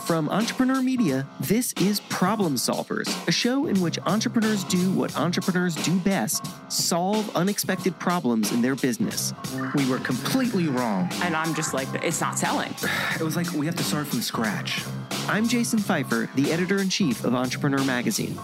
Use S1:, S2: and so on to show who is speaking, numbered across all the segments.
S1: From Entrepreneur Media, this is Problem Solvers, a show in which entrepreneurs do what entrepreneurs do best: solve unexpected problems in their business.
S2: We were completely wrong.
S3: And I'm just like, it's not selling.
S2: It was like we have to start from scratch.
S1: I'm Jason Pfeiffer, the editor-in-chief of Entrepreneur Magazine.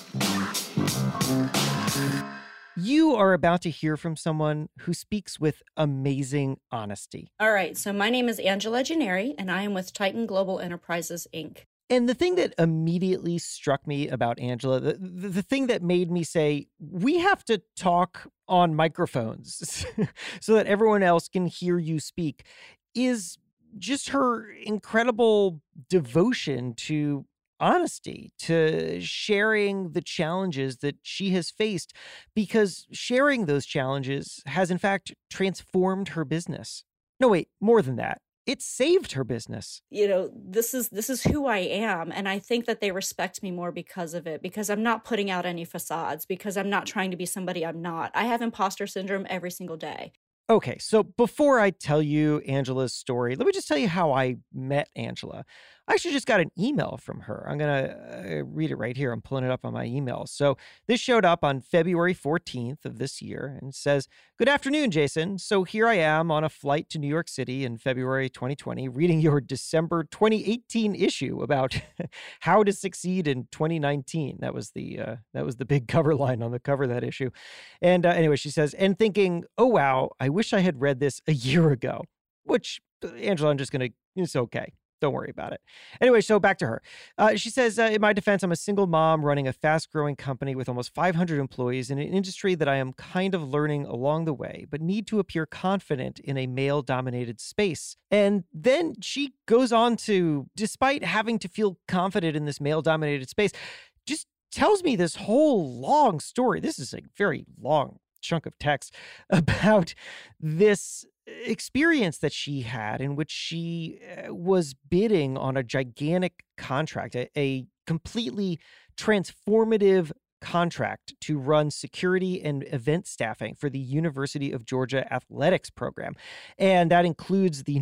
S1: You are about to hear from someone who speaks with amazing honesty.
S4: All right, so my name is Angela Gennari, and I am with Titan Global Enterprises, Inc.
S1: And the thing that immediately struck me about Angela, the thing that made me say, we have to talk on microphones so that everyone else can hear you speak, is just her incredible devotion to honesty, to sharing the challenges that she has faced, because sharing those challenges has in fact transformed her business. No, wait, more than that. It saved her business.
S4: You know, this is who I am, and I think that they respect me more because of it, because I'm not putting out any facades, because I'm not trying to be somebody I'm not. I have imposter syndrome every single day.
S1: Okay, so before I tell you Angela's story, let me just tell you how I met Angela. I actually just got an email from her. I'm going to read it right here. I'm pulling it up on my email. So this showed up on February 14th of this year and says, "Good afternoon, Jason. So here I am on a flight to New York City in February 2020, reading your December 2018 issue about how to succeed in 2019. That was the big cover line on the cover of that issue. And anyway, she says, and thinking, oh, wow, I wish I had read this a year ago," which, Angela, I'm just going to, it's okay. Don't worry about it. Anyway, so back to her. She says, in my defense, I'm a single mom running a fast-growing company with almost 500 employees in an industry that I am kind of learning along the way, but need to appear confident in a male-dominated space. And then she goes on to, despite having to feel confident in this male-dominated space, just tells me this whole long story. This is a very long chunk of text about this experience that she had in which she was bidding on a gigantic contract, a completely transformative contract to run security and event staffing for the University of Georgia athletics program. And that includes the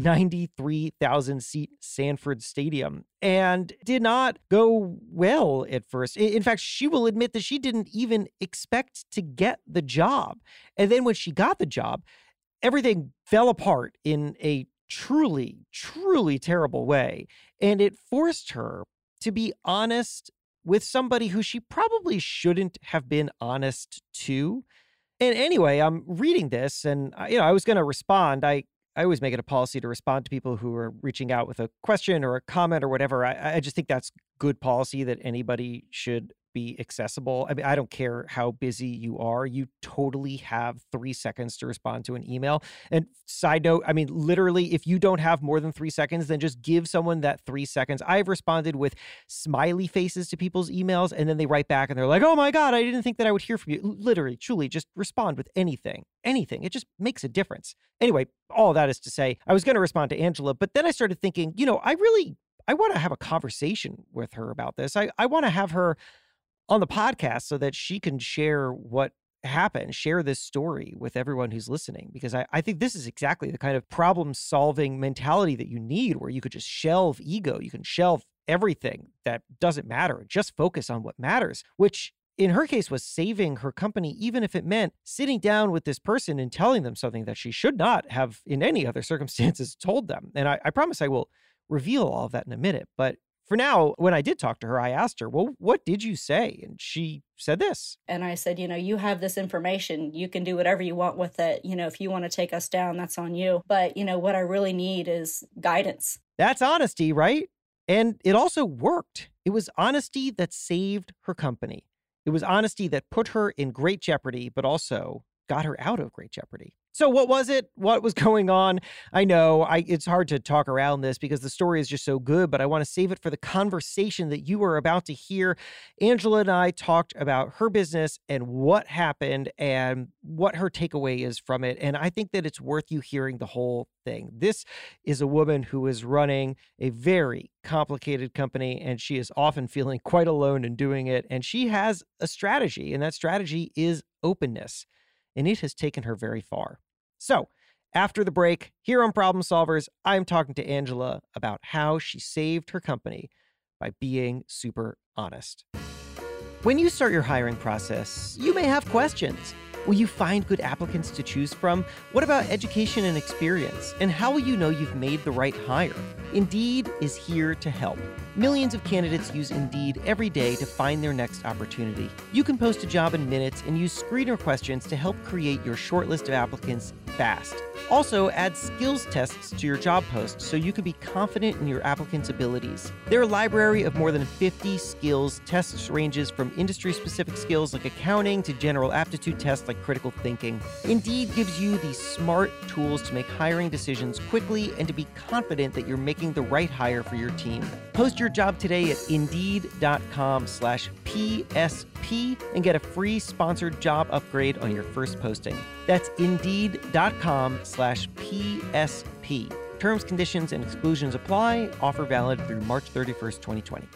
S1: 93,000 seat Sanford Stadium, and did not go well at first. In fact, she will admit that she didn't even expect to get the job. And then when she got the job, everything fell apart in a truly, truly terrible way. And it forced her to be honest with somebody who she probably shouldn't have been honest to. And anyway, I'm reading this and, I was going to respond. I always make it a policy to respond to people who are reaching out with a question or a comment or whatever. I just think that's good policy, that anybody should be accessible. I mean, I don't care how busy you are. You totally have 3 seconds to respond to an email. And side note, I mean, literally, if you don't have more than 3 seconds, then just give someone that 3 seconds. I've responded with smiley faces to people's emails, and then they write back and they're like, oh my God, I didn't think that I would hear from you. Literally, truly, just respond with anything. Anything. It just makes a difference. Anyway, all that is to say, I was going to respond to Angela, but then I started thinking, I want to have a conversation with her about this. I want to have her on the podcast so that she can share what happened, share this story with everyone who's listening, because I think this is exactly the kind of problem-solving mentality that you need, where you could just shelve ego. You can shelve everything that doesn't matter, just focus on what matters, which in her case was saving her company, even if it meant sitting down with this person and telling them something that she should not have in any other circumstances told them. And I promise I will reveal all of that in a minute. But for now, when I did talk to her, I asked her, well, what did you say? And she said this.
S4: And I said, you have this information. You can do whatever you want with it. If you want to take us down, that's on you. But, what I really need is guidance.
S1: That's honesty, right? And it also worked. It was honesty that saved her company. It was honesty that put her in great jeopardy, but also got her out of great jeopardy. So what was it? What was going on? I know it's hard to talk around this because the story is just so good, but I want to save it for the conversation that you are about to hear. Angela and I talked about her business and what happened and what her takeaway is from it. And I think that it's worth you hearing the whole thing. This is a woman who is running a very complicated company, and she is often feeling quite alone in doing it. And she has a strategy, and that strategy is openness. And it has taken her very far. So After the break, here on Problem Solvers, I'm talking to Angela about how she saved her company by being super honest. When you start your hiring process, you may have questions. Will you find good applicants to choose from? What about education and experience? And how will you know you've made the right hire? Indeed is here to help. Millions of candidates use Indeed every day to find their next opportunity. You can post a job in minutes and use screener questions to help create your shortlist of applicants fast. Also, add skills tests to your job post so you can be confident in your applicant's abilities. Their library of more than 50 skills tests ranges from industry-specific skills like accounting to general aptitude tests like critical thinking. Indeed gives you the smart tools to make hiring decisions quickly and to be confident that you're making the right hire for your team. Post your job today at Indeed.com/PSP and get a free sponsored job upgrade on your first posting. That's Indeed.com/PSP. Terms, conditions, and exclusions apply. Offer valid through March 31st, 2020.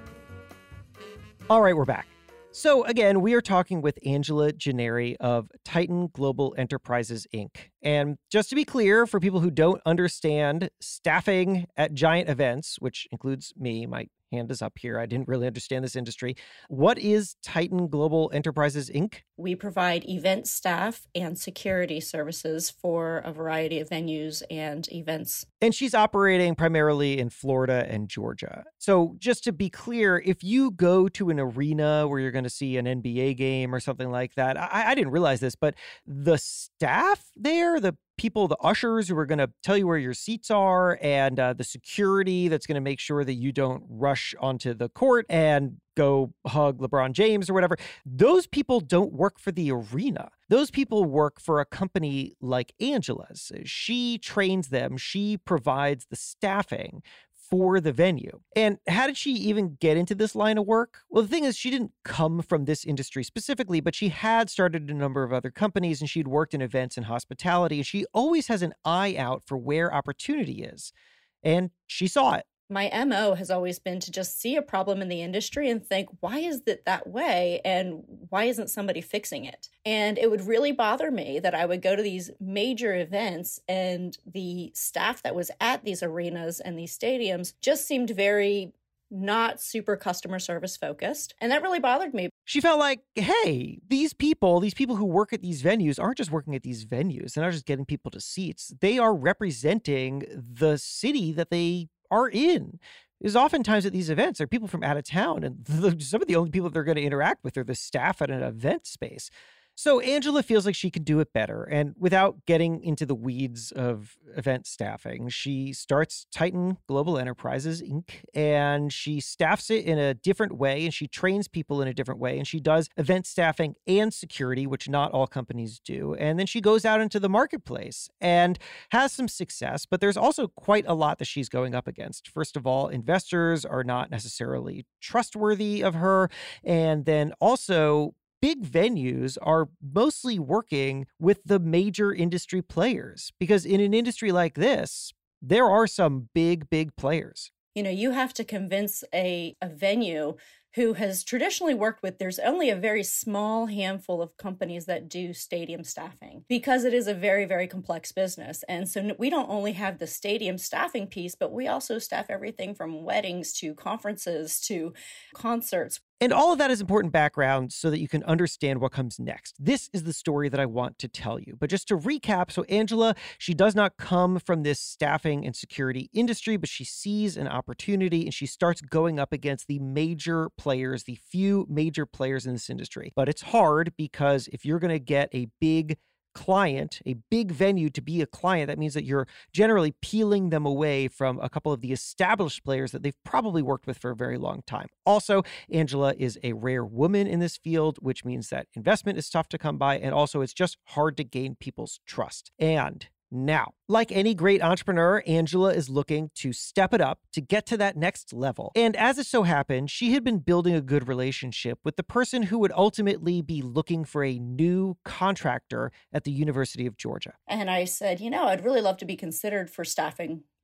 S1: All right, we're back. So again, we are talking with Angela Gennari of Titan Global Enterprises, Inc. And just to be clear, for people who don't understand staffing at giant events, which includes me, my hand is up here. I didn't really understand this industry. What is Titan Global Enterprises, Inc.?
S4: We provide event staff and security services for a variety of venues and events.
S1: And she's operating primarily in Florida and Georgia. So just to be clear, if you go to an arena where you're going to see an NBA game or something like that, I didn't realize this, but the staff there, the people, the ushers who are going to tell you where your seats are, and the security that's going to make sure that you don't rush onto the court and go hug LeBron James or whatever, those people don't work for the arena. Those people work for a company like Angela's. She trains them. She provides the staffing for the venue. And how did she even get into this line of work? Well, the thing is, she didn't come from this industry specifically, but she had started a number of other companies and she'd worked in events and hospitality. And she always has an eye out for where opportunity is. And she saw it.
S4: My MO has always been to just see a problem in the industry and think, why is it that way? And why isn't somebody fixing it? And it would really bother me that I would go to these major events and the staff that was at these arenas and these stadiums just seemed very not super customer service focused. And that really bothered me.
S1: She felt like, hey, these people who work at these venues aren't just working at these venues. They're not just getting people to seats. They are representing the city that they are in. Is oftentimes at these events are people from out of town, and some of the only people they're going to interact with are the staff at an event space. So Angela feels like she can do it better. And without getting into the weeds of event staffing, she starts Titan Global Enterprises, Inc., and she staffs it in a different way, and she trains people in a different way, and she does event staffing and security, which not all companies do. And then she goes out into the marketplace and has some success, but there's also quite a lot that she's going up against. First of all, investors are not necessarily trustworthy of her. And then also, big venues are mostly working with the major industry players, because in an industry like this, there are some big players.
S4: You know, you have to convince a venue who has traditionally worked with, there's only a very small handful of companies that do stadium staffing because it is a very complex business. And so we don't only have the stadium staffing piece, but we also staff everything from weddings to conferences to concerts.
S1: And all of that is important background so that you can understand what comes next. This is the story that I want to tell you. But just to recap, so Angela, she does not come from this staffing and security industry, but she sees an opportunity and she starts going up against the major players, the few major players in this industry. But it's hard because if you're going to get a big client, a big venue to be a client, that means that you're generally peeling them away from a couple of the established players that they've probably worked with for a very long time. Also, Angela is a rare woman in this field, which means that investment is tough to come by, and also it's just hard to gain people's trust. And now, like any great entrepreneur, Angela is looking to step it up to get to that next level. And as it so happened, she had been building a good relationship with the person who would ultimately be looking for a new contractor at the University of Georgia.
S4: And I said, you know, I'd really love to be considered for staffing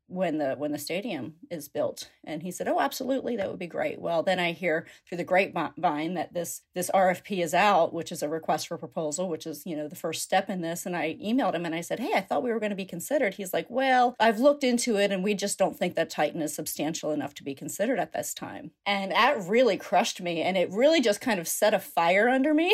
S4: when the stadium is built. And he said, oh, absolutely, that would be great. Well, then I hear through the grapevine that this RFP is out, which is a request for proposal, which is, the first step in this. And I emailed him and I said, hey, I thought we were going to be considered. He's like, well, I've looked into it and we just don't think that Titan is substantial enough to be considered at this time. And that really crushed me. And it really just kind of set a fire under me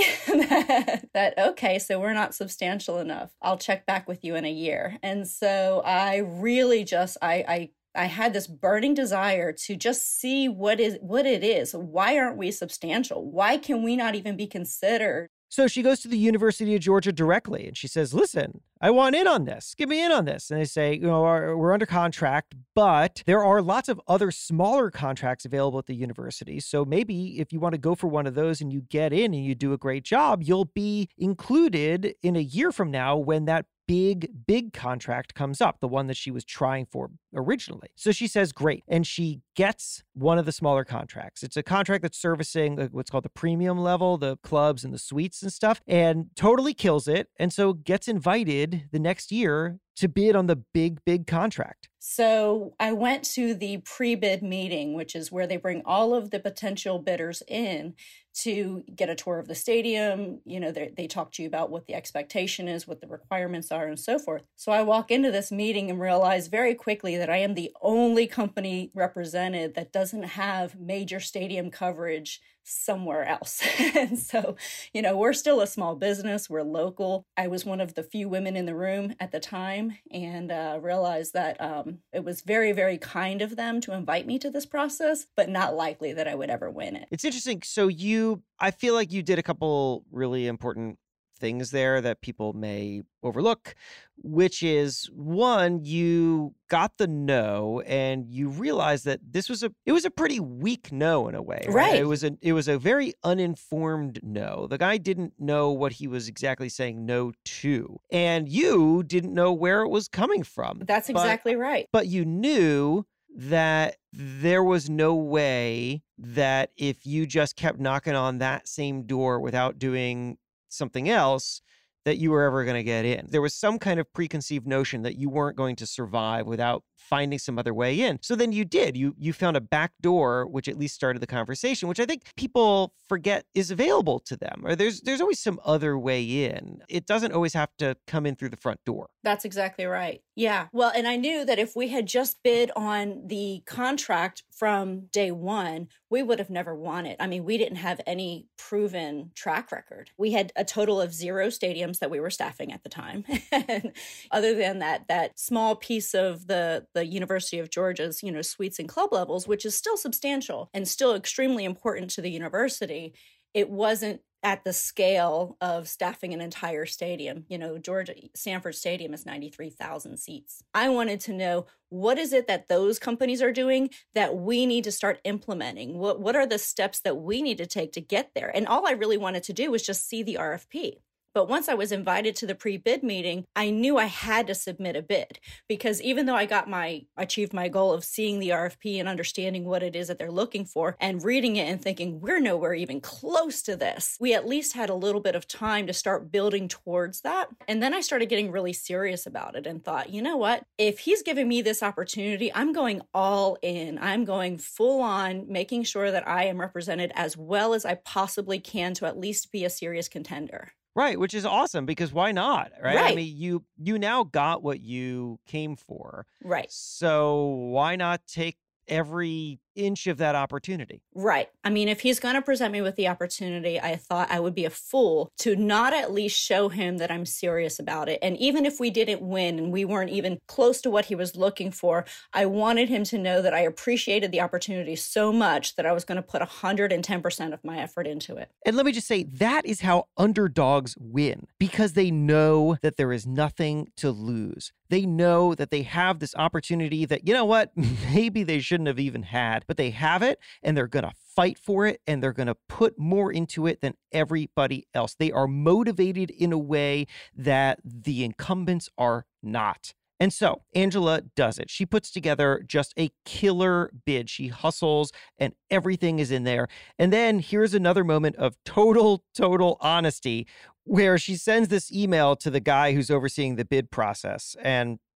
S4: that okay, so we're not substantial enough. I'll check back with you in a year. And so I really just, I had this burning desire to just see what it is. Why aren't we substantial? Why can we not even be considered?
S1: So she goes to the University of Georgia directly and she says, listen, I want in on this. Get me in on this. And they say, we're under contract, but there are lots of other smaller contracts available at the university. So maybe if you want to go for one of those and you get in and you do a great job, you'll be included in a year from now when that big contract comes up, the one that she was trying for originally. So she says, great. And she gets one of the smaller contracts. It's a contract that's servicing what's called the premium level, the clubs and the suites and stuff, and totally kills it. And so gets invited the next year to bid on the big contract.
S4: So I went to the pre-bid meeting, which is where they bring all of the potential bidders in to get a tour of the stadium. They talk to you about what the expectation is, what the requirements are, and so forth. So I walk into this meeting and realize very quickly that I am the only company represented that doesn't have major stadium coverage somewhere else. And so, we're still a small business. We're local. I was one of the few women in the room at the time and realized that it was very, very kind of them to invite me to this process, but not likely that I would ever win it.
S1: It's interesting. So I feel like you did a couple really important things there that people may overlook, which is one, you got the no and you realized that it was a pretty weak no in a way, right? It was a very uninformed no. The guy didn't know what he was exactly saying no to, and you didn't know where it was coming from.
S4: That's exactly right.
S1: But you knew that there was no way that if you just kept knocking on that same door without doing something else, that you were ever going to get in. There was some kind of preconceived notion that you weren't going to survive without finding some other way in. So then you did. You found a back door, which at least started the conversation, which I think people forget is available to them. Or there's always some other way in. It doesn't always have to come in through the front door.
S4: That's exactly right. Yeah. Well, and I knew that if we had just bid on the contract from day one, we would have never won it. I mean, we didn't have any proven track record. We had a total of 0 stadiums that we were staffing at the time. And other than that small piece of the University of Georgia's, suites and club levels, which is still substantial and still extremely important to the university, it wasn't at the scale of staffing an entire stadium. Sanford Stadium is 93,000 seats. I wanted to know, what is it that those companies are doing that we need to start implementing? What are the steps that we need to take to get there? And all I really wanted to do was just see the RFP. But once I was invited to the pre-bid meeting, I knew I had to submit a bid, because even though I achieved my goal of seeing the RFP and understanding what it is that they're looking for and reading it and thinking, we're nowhere even close to this, we at least had a little bit of time to start building towards that. And then I started getting really serious about it and thought, you know what? If he's giving me this opportunity, I'm going all in. I'm going full on, making sure that I am represented as well as I possibly can to at least be a serious contender.
S1: Right, which is awesome, because why not, right?
S4: Right.
S1: I mean, you now got what you came for.
S4: Right.
S1: So why not take every inch of that opportunity?
S4: Right. I mean, if he's going to present me with the opportunity, I thought I would be a fool to not at least show him that I'm serious about it. And even if we didn't win and we weren't even close to what he was looking for, I wanted him to know that I appreciated the opportunity so much that I was going to put 110% of my effort into it.
S1: And let me just say, that is how underdogs win, because they know that there is nothing to lose. They know that they have this opportunity that, you know what, maybe they shouldn't have even had, but they have it and they're going to fight for it and they're going to put more into it than everybody else. They are motivated in a way that the incumbents are not. And so Angela does it. She puts together just a killer bid. She hustles and everything is in there. And then here's another moment of total honesty, where she sends this email to the guy who's overseeing the bid process. And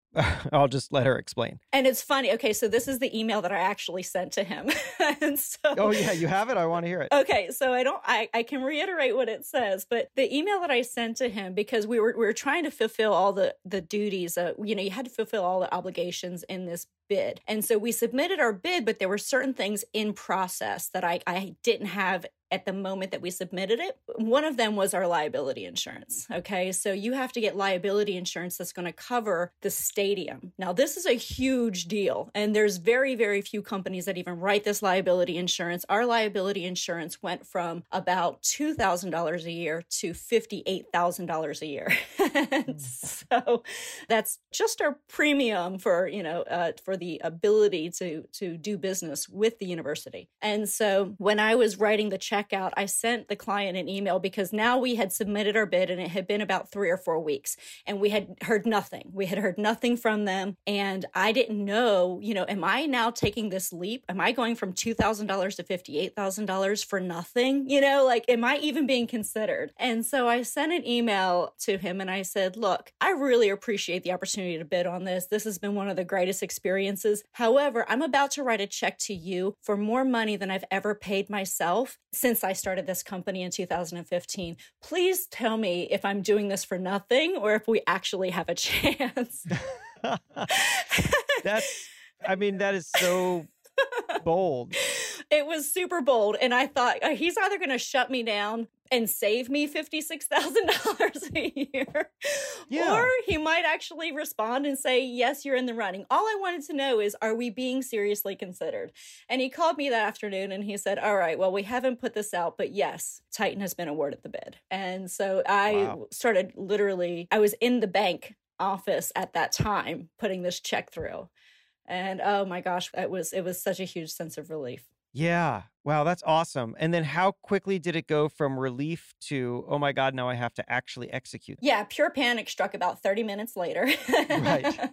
S1: I'll just let her explain.
S4: And it's funny. Okay, so this is the email that I actually sent to him. And so,
S1: oh yeah, you have it? I want to hear it.
S4: Okay, so I can reiterate what it says, but the email that I sent to him, because we were trying to fulfill all the duties, you had to fulfill all the obligations in this bid. And so we submitted our bid, but there were certain things in process that I didn't have at the moment that we submitted it. One of them was our liability insurance. Okay, so you have to get liability insurance that's going to cover the stadium. Now, this is a huge deal, and there's very, very few companies that even write this liability insurance. Our liability insurance went from about $2,000 a year to $58,000 a year. So that's just our premium for the ability to do business with the university. And so when I was writing the checkout, I sent the client an email because now we had submitted our bid and it had been about 3 or 4 weeks and we had heard nothing. We had heard nothing from them. And I didn't know, am I now taking this leap? Am I going from $2,000 to $58,000 for nothing? Am I even being considered? And so I sent an email to him and I said, look, I really appreciate the opportunity to bid on this. This has been one of the greatest experiences. However, I'm about to write a check to you for more money than I've ever paid myself since I started this company in 2015. Please tell me if I'm doing this for nothing or if we actually have a chance.
S1: That is so bold.
S4: It was super bold. And I thought he's either going to shut me down and save me $56,000 a year, or he might actually respond and say, yes, you're in the running. All I wanted to know is, are we being seriously considered? And he called me that afternoon and he said, all right, well, we haven't put this out, but yes, Titan has been awarded the bid. And so I started I was in the bank office at that time, putting this check through. And oh my gosh, it was such a huge sense of relief.
S1: Yeah. Wow, that's awesome. And then how quickly did it go from relief to, oh my God, now I have to actually execute?
S4: Yeah, pure panic struck about 30 minutes later.
S1: Right.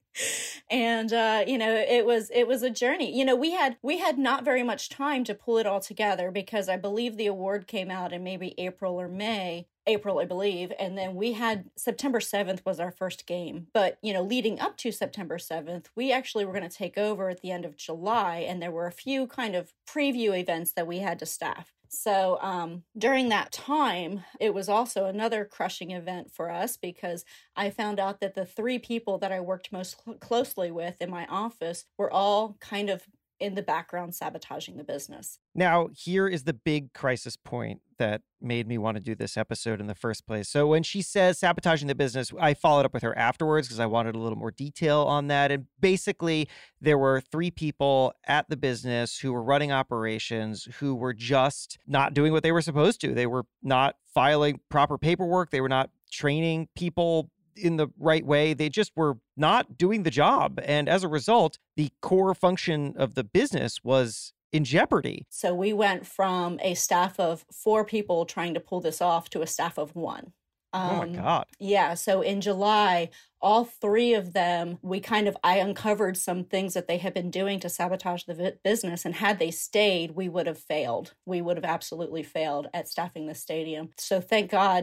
S4: And it was a journey. We had not very much time to pull it all together because I believe the award came out in maybe April or May. April, I believe. And then we had September 7th was our first game. But, leading up to September 7th, we actually were going to take over at the end of July. And there were a few kind of preview events that we had to staff. So during that time, it was also another crushing event for us because I found out that the 3 people that I worked most closely with in my office were all kind of in the background sabotaging the business.
S1: Now, here is the big crisis point that made me want to do this episode in the first place. So when she says sabotaging the business, I followed up with her afterwards because I wanted a little more detail on that. And basically, there were 3 people at the business who were running operations who were just not doing what they were supposed to. They were not filing proper paperwork. They were not training people in the right way. They just were not doing the job. And as a result, the core function of the business was in jeopardy.
S4: So we went from a staff of 4 people trying to pull this off to a staff of 1.
S1: Oh my God.
S4: Yeah. So in July, all 3 of them, I uncovered some things that they had been doing to sabotage the business. And had they stayed, we would have failed. We would have absolutely failed at staffing the stadium. So thank God,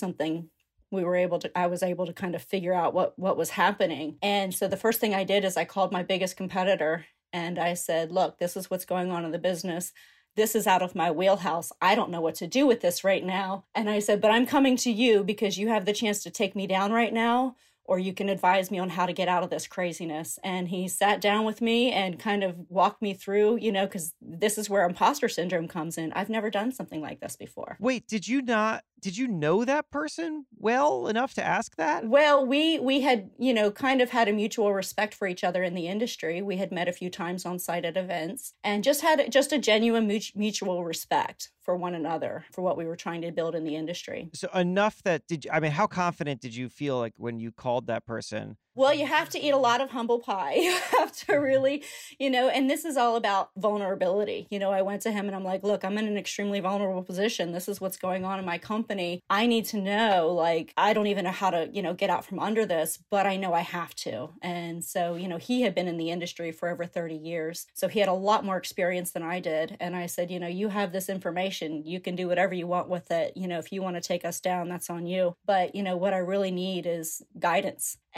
S4: I was able to kind of figure out what was happening. And so the first thing I did is I called my biggest competitor and I said, look, this is what's going on in the business. This is out of my wheelhouse. I don't know what to do with this right now. And I said, but I'm coming to you because you have the chance to take me down right now, or you can advise me on how to get out of this craziness. And he sat down with me and kind of walked me through, because this is where imposter syndrome comes in. I've never done something like this before.
S1: Wait, did you know that person well enough to ask that?
S4: Well, we had, kind of had a mutual respect for each other in the industry. We had met a few times on site at events and just had a genuine mutual respect for one another, for what we were trying to build in the industry.
S1: So enough that how confident did you feel like when you called that person?
S4: Well, you have to eat a lot of humble pie. You have to really, and this is all about vulnerability. I went to him and I'm like, look, I'm in an extremely vulnerable position. This is what's going on in my company. I need to know, I don't even know how to, get out from under this, but I know I have to. And so, he had been in the industry for over 30 years. So he had a lot more experience than I did. And I said, you have this information. You can do whatever you want with it. If you want to take us down, that's on you. But, what I really need is guidance. And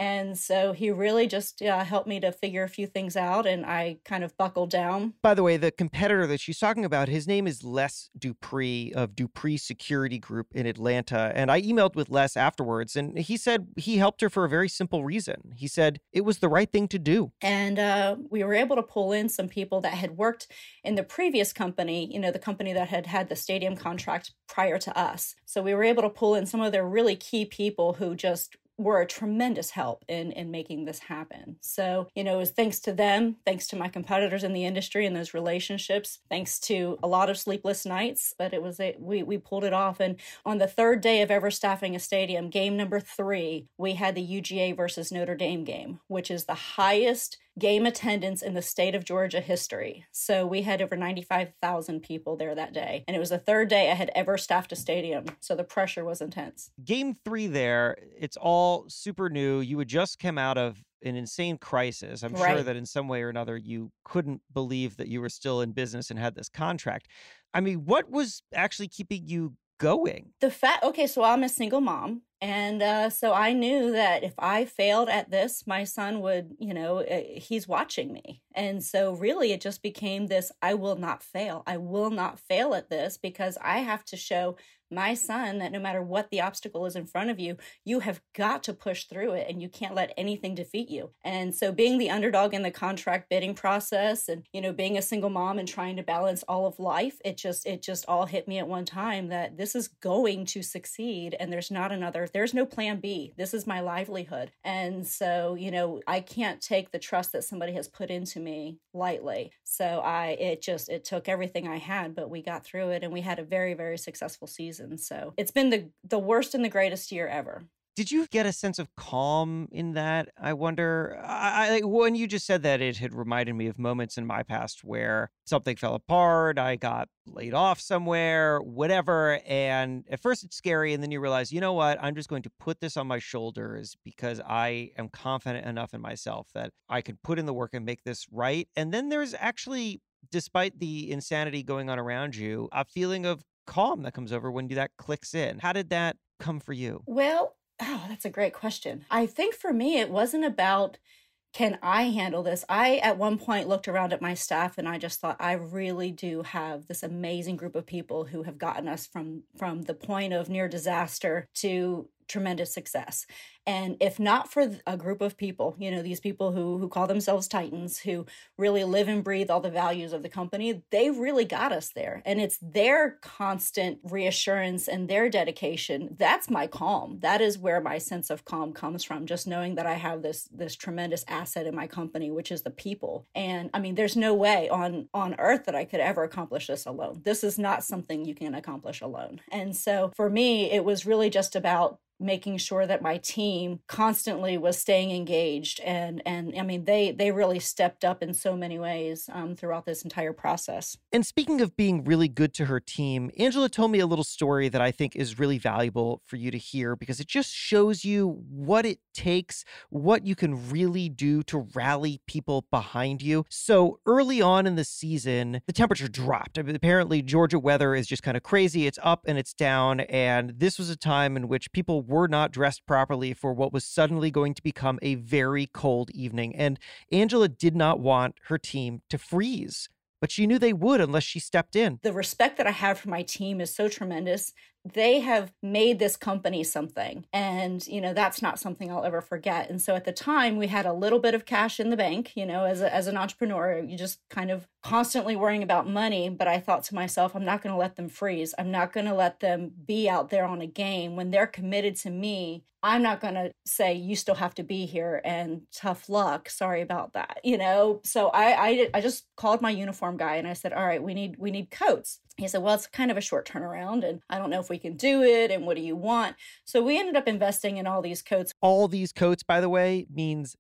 S4: so he really just helped me to figure a few things out, and I kind of buckled down.
S1: By the way, the competitor that she's talking about, his name is Les Dupree of Dupree Security Group in Atlanta. And I emailed with Les afterwards, and he said he helped her for a very simple reason. He said it was the right thing to do.
S4: And we were able to pull in some people that had worked in the previous company, the company that had had the stadium contract prior to us. So we were able to pull in some of their really key people who just were a tremendous help in making this happen. So, it was thanks to them, thanks to my competitors in the industry and those relationships, thanks to a lot of sleepless nights, but we pulled it off. And on the third day of ever staffing a stadium, game number 3, we had the UGA versus Notre Dame game, which is the highest game attendance in the state of Georgia history. So we had over 95,000 people there that day. And it was the third day I had ever staffed a stadium. So the pressure was intense.
S1: Game 3 there, it's all super new. You had just come out of an insane crisis. I'm sure that in some way or another, you couldn't believe that you were still in business and had this contract. I mean, what was actually keeping you going?
S4: So I'm a single mom. And so I knew that if I failed at this, my son would, he's watching me. And so really it just became this, I will not fail. I will not fail at this because I have to show my son that no matter what the obstacle is in front of you, you have got to push through it and you can't let anything defeat you. And so being the underdog in the contract bidding process and, being a single mom and trying to balance all of life, it just all hit me at one time that this is going to succeed and there's no plan B. This is my livelihood. And so, I can't take the trust that somebody has put into me lightly. So it took everything I had, but we got through it and we had a very, very successful season. So it's been the worst and the greatest year ever.
S1: Did you get a sense of calm in that? I wonder, when you just said that, it had reminded me of moments in my past where something fell apart, I got laid off somewhere, whatever. And at first it's scary. And then you realize, you know what? I'm just going to put this on my shoulders because I am confident enough in myself that I can put in the work and make this right. And then there's actually, despite the insanity going on around you, a feeling of calm that comes over when that clicks in. How did that come for you?
S4: Well, that's a great question. I think for me, it wasn't about, can I handle this? I, at one point, looked around at my staff and I just thought, I really do have this amazing group of people who have gotten us from the point of near disaster to tremendous success. And if not for a group of people, these people who call themselves Titans, who really live and breathe all the values of the company, they really got us there. And it's their constant reassurance and their dedication. That's my calm. That is where my sense of calm comes from, just knowing that I have this tremendous asset in my company, which is the people. And I mean, there's no way on earth that I could ever accomplish this alone. This is not something you can accomplish alone. And so for me, it was really just about making sure that my team constantly was staying engaged. And I mean, they really stepped up in so many ways throughout this entire process.
S1: And speaking of being really good to her team, Angela told me a little story that I think is really valuable for you to hear because it just shows you what it takes, what you can really do to rally people behind you. So early on in the season, the temperature dropped. I mean, apparently, Georgia weather is just kind of crazy. It's up and it's down. And this was a time in which people were not dressed properly for what was suddenly going to become a very cold evening. And Angela did not want her team to freeze, but she knew they would unless she stepped in.
S4: The respect that I have for my team is so tremendous. They have made this company something. And, that's not something I'll ever forget. And so at the time, we had a little bit of cash in the bank, as an entrepreneur, you just kind of constantly worrying about money. But I thought to myself, I'm not going to let them freeze. I'm not going to let them be out there on a game when they're committed to me. I'm not going to say, you still have to be here and tough luck. Sorry about that. So I just called my uniform guy and I said, all right, we need coats. He said, well, it's kind of a short turnaround and I don't know if we can do it. And what do you want? So we ended up investing in all these coats.
S1: All these coats, by the way, means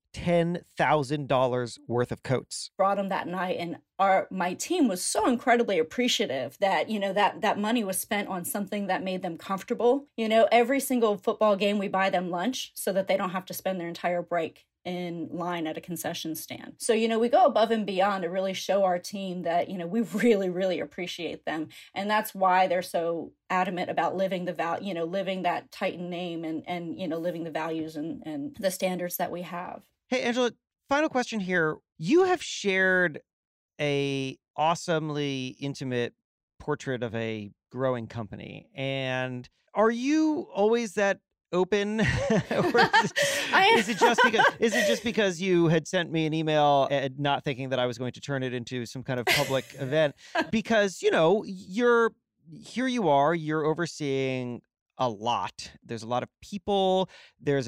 S1: $10,000 worth of coats.
S4: Brought them that night. And my team was so incredibly appreciative that, that money was spent on something that made them comfortable. Every single football game, we buy them lunch so that they don't have to spend their entire break in line at a concession stand. So, we go above and beyond to really show our team that, we really, really appreciate them. And that's why they're so adamant about living living that Titan name and living the values and the standards that we have.
S1: Hey, Angela, final question here. You have shared a awesomely intimate portrait of a growing company. And are you always that open? Or is it just because you had sent me an email and not thinking that I was going to turn it into some kind of public event? Because, you're overseeing a lot. There's a lot of people. There's a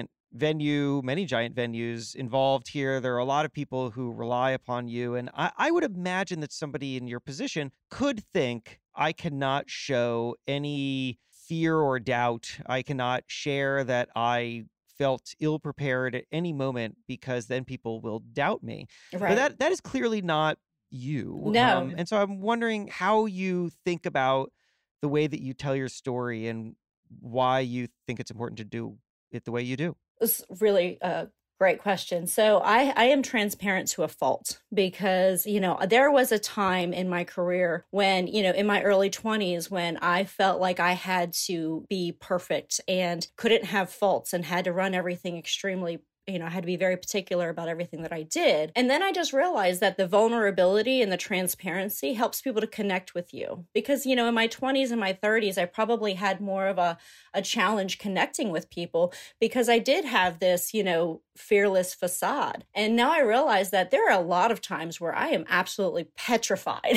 S1: many giant venues involved here. There are a lot of people who rely upon you. And I would imagine that somebody in your position could think, I cannot show any fear or doubt. I cannot share that I felt ill-prepared at any moment because then people will doubt me.
S4: Right.
S1: But that is clearly not you.
S4: No.
S1: And so I'm wondering how you think about the way that you tell your story and why you think it's important to do it the way you do.
S4: It's really a great question. So I am transparent to a fault because, there was a time in my career when, in my early 20s, when I felt like I had to be perfect and couldn't have faults and had to run everything extremely I had to be very particular about everything that I did. And then I just realized that the vulnerability and the transparency helps people to connect with you. Because, in my 20s and my 30s, I probably had more of a challenge connecting with people because I did have this, fearless facade. And now I realize that there are a lot of times where I am absolutely petrified.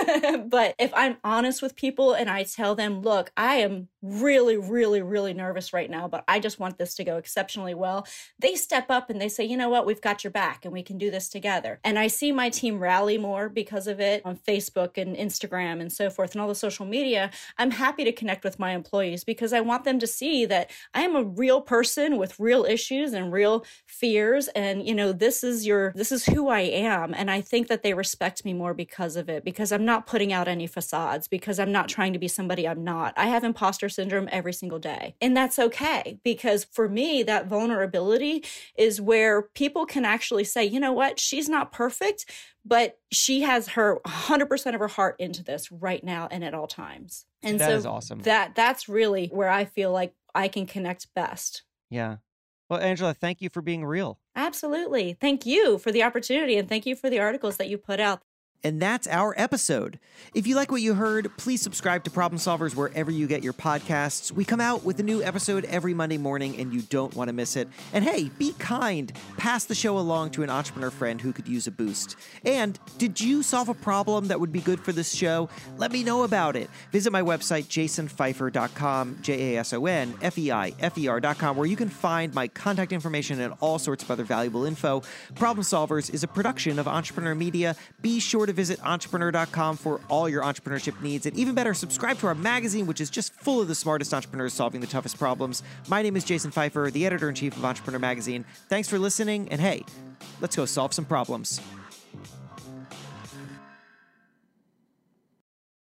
S4: But if I'm honest with people and I tell them, look, I am really, really, really nervous right now, but I just want this to go exceptionally well, they step up and they say, you know what, we've got your back and we can do this together. And I see my team rally more because of it on Facebook and Instagram and so forth and all the social media. I'm happy to connect with my employees because I want them to see that I am a real person with real issues and real fears. And, this is who I am. And I think that they respect me more because of it, because I'm not putting out any facades, because I'm not trying to be somebody I'm not. I have imposter syndrome every single day. And that's okay, because for me, that vulnerability is where people can actually say, you know what, she's not perfect, but she has her 100% of her heart into this right now and at all times. And
S1: that is awesome.
S4: That's really where I feel like I can connect best.
S1: Yeah. Well, Angela, thank you for being real.
S4: Absolutely. Thank you for the opportunity, and thank you for the articles that you put out.
S5: And that's our episode. If you like what you heard, please subscribe to Problem Solvers wherever you get your podcasts. We come out with a new episode every Monday morning, and you don't want to miss it. And hey, be kind. Pass the show along to an entrepreneur friend who could use a boost. And did you solve a problem that would be good for this show? Let me know about it. Visit my website, jasonfeifer.com, JASONFEIFER.com, where you can find my contact information and all sorts of other valuable info. Problem Solvers is a production of Entrepreneur Media. Be sure to visit entrepreneur.com for all your entrepreneurship needs. And even better, subscribe to our magazine, which is just full of the smartest entrepreneurs solving the toughest problems. My name is Jason Feifer, the editor-in-chief of Entrepreneur Magazine. Thanks for listening, and hey, let's go solve some problems.